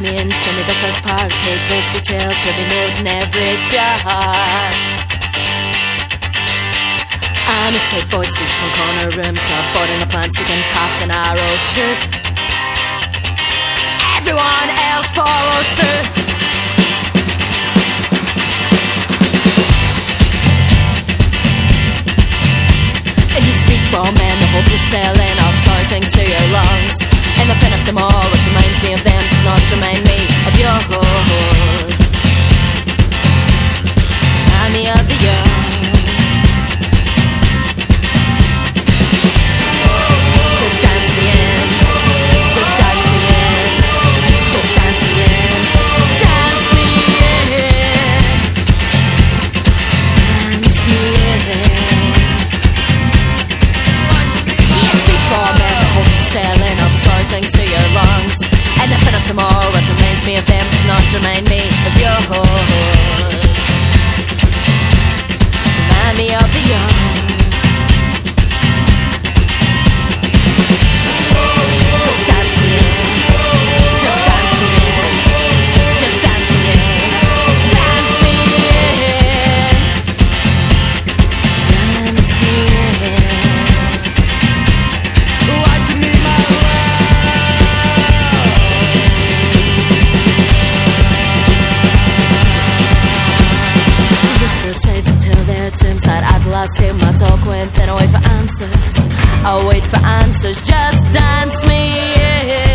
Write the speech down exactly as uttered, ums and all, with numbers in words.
me in, show me the first part. Pay close detail to every note in every jar. An escape voice speaks from a corner room to a board in the plan, seeking past an arrow truth. Everyone else follows through. And you speak for men, the hopeless selling of sorry things to your lungs. And the pen of tomorrow, it reminds me of them, does not remind me of yours. Remind me of the young. Just dance me in, just dance me in, just dance me in, dance me in, dance me in. You speak for men, the hope of selling of sorry things to your lungs. And the pen of tomorrow, it reminds me of them, does not remind me of yours. Remind me of the young. Just dance me in, just dance me in, just dance me in, dance me in, dance me in. What you need, my love? Whisper sides until their tombside. I've lost him, my talk went, then I wait for answers. I'll wait for answers, just dance me in.